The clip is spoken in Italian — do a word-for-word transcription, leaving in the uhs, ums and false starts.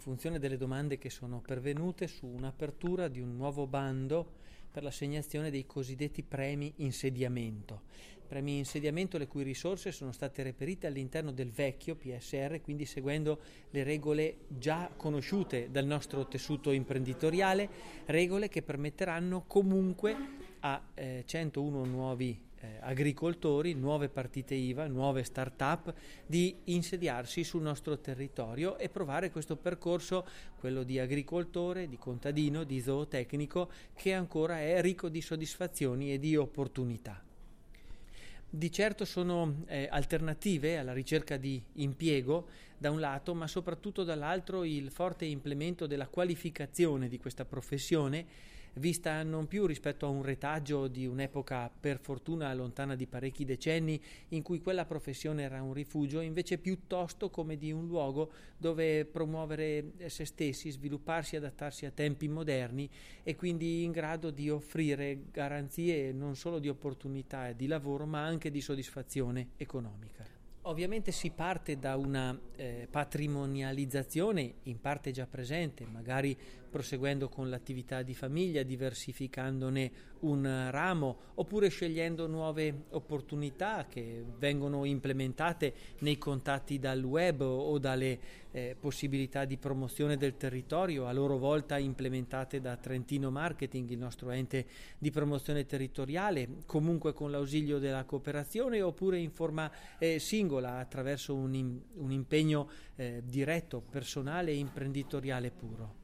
In funzione delle domande che sono pervenute su un'apertura di un nuovo bando per l'assegnazione dei cosiddetti premi insediamento. Premi insediamento le cui risorse sono state reperite all'interno del vecchio P S R, quindi seguendo le regole già conosciute dal nostro tessuto imprenditoriale, regole che permetteranno comunque a eh, centouno nuovi Eh, agricoltori, nuove partite I V A, nuove start-up di insediarsi sul nostro territorio e provare questo percorso, quello di agricoltore, di contadino, di zootecnico, che ancora è ricco di soddisfazioni e di opportunità. Di certo sono eh, alternative alla ricerca di impiego da un lato, ma soprattutto dall'altro il forte implemento della qualificazione di questa professione, vista non più rispetto a un retaggio di un'epoca per fortuna lontana di parecchi decenni in cui quella professione era un rifugio, invece piuttosto come di un luogo dove promuovere se stessi, svilupparsi, adattarsi a tempi moderni e quindi in grado di offrire garanzie non solo di opportunità di lavoro ma anche di soddisfazione economica. Ovviamente si parte da una eh, patrimonializzazione in parte già presente, magari proseguendo con l'attività di famiglia, diversificandone un ramo, oppure scegliendo nuove opportunità che vengono implementate nei contatti dal web o dalle eh, possibilità di promozione del territorio, a loro volta implementate da Trentino Marketing, il nostro ente di promozione territoriale, comunque con l'ausilio della cooperazione oppure in forma eh, singola attraverso un, un impegno eh, diretto, personale e imprenditoriale puro.